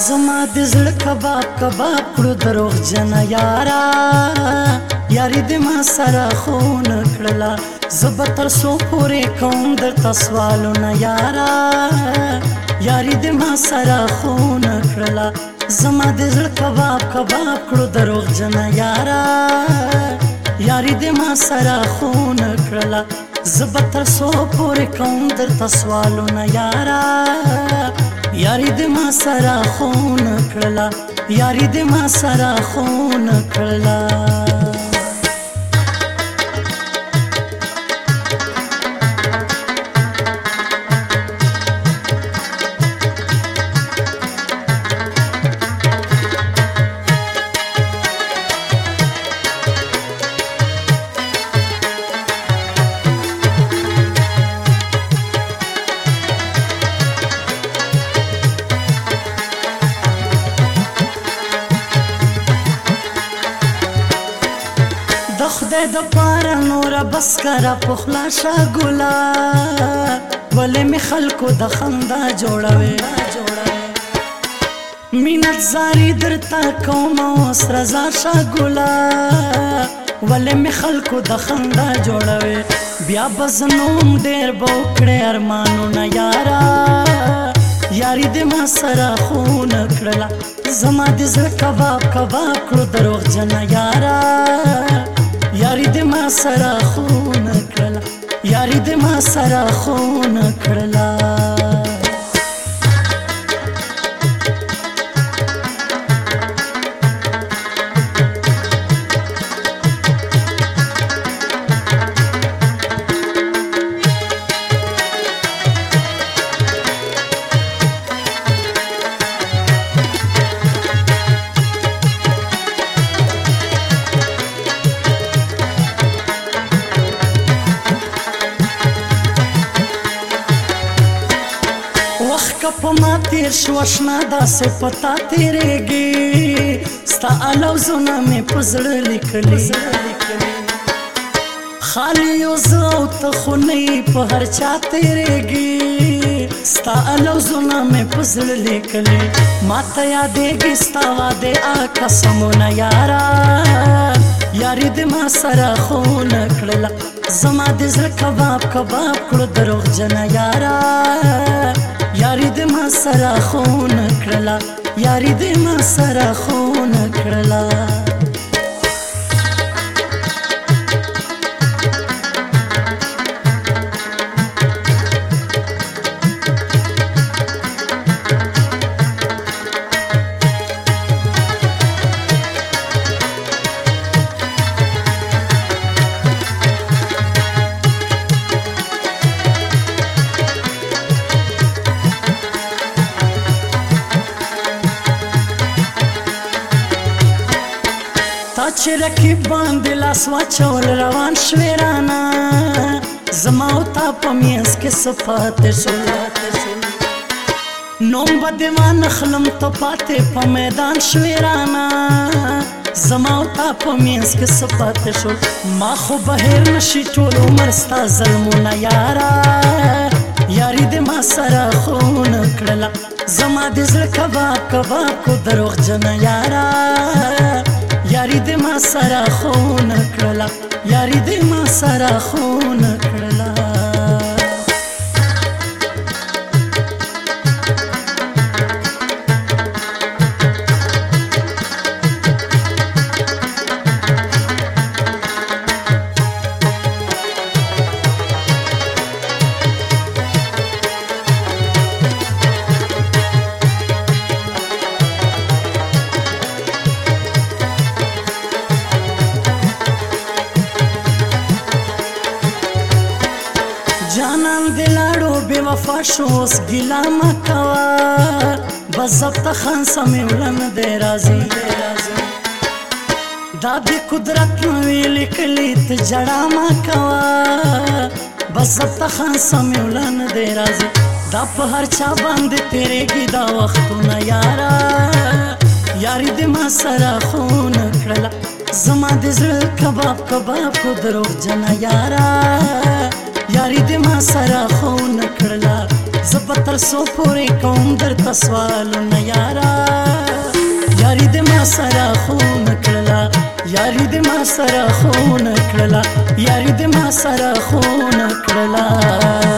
زما د زړه کباب کباب کړو دروغ جنه یارا یاري د ما سره خونه کړله زه به تر څو پورې کوم درته سوالونه یارا یاري د ما سره خونه کړله زما د زړه کباب کباب کړو دروغ جنه یارا یاري د ما سره خونه کړله زه به تر څو پورې کوم درته سوالونه یارا یاری د ما سره خونه کړله یاری د ما سره خونه کړله د خدای د پاره نوره بس کره پخلا شه ګله ولې مې خلکو د خندا جوړوي مینت زاري درته کوم اوس رضا شه ګله ولې مې خلکو د خندا جوړوي بیا به زه نوم ډېر به وکړې ارمانونه یاره یاري د ما سره خونه کړله زما د زړه کباب کباب کړو دروغ جنه یاره یاری د ما سره خونه کړله یاری د ما سره خونه کړله په ما تیر شو اشنا داسې پتا تیرېږي ستا الوزونه مې په زړه لیکلي خالي یو زه او ته خو نه یې په هر چا تیرېږي ستا الوزونه مې په زړه لیکلي ما ته یادېږي ستا وعدې قسمونه یاره یاري د ما سره خونه کړله زما د زړه کباب کباب کړو دروغ جنه یاره یاری د ما سره خونه کړله یاری د ما سره خونه کړله تا چې رقیب باندې لاس واچول روان شوې رانه زما او تا په منځ کې څه پاتې شول نوم به دې وانخلم ته پاتې په میدان شوې رانه زما او تا په منځ کې څه پاتې شول ما خو به هېر نشي ټول عمر ستا ظلمونه یاره یاري د ما سره خونه کړله زما د زړه کباب کباب کو دروغ جنه یاره یاری د ما سره خونه کړله یاری د ما سره خونه کړله جانان دلاړو بے وفا شوس ګیلا مکوا بزبط خان سمیولن دے رازی دا بی قدرت نوی لکلی تجڑا مکوا بزبط خان سمیولن دے رازی دا په هر چا باندې تیرېږي دا وختونه یارا یاري د ما سره خونه کړله زما د زړه کباب کباب کو دروغ جنه یارا یاری د ما سره خونه کړله زبتر سو پوری کوم درته سوالونه یارا یاری د ما سره خون کړلا یاری د ما سره خون کړلا یاری د ما سره خون کړلا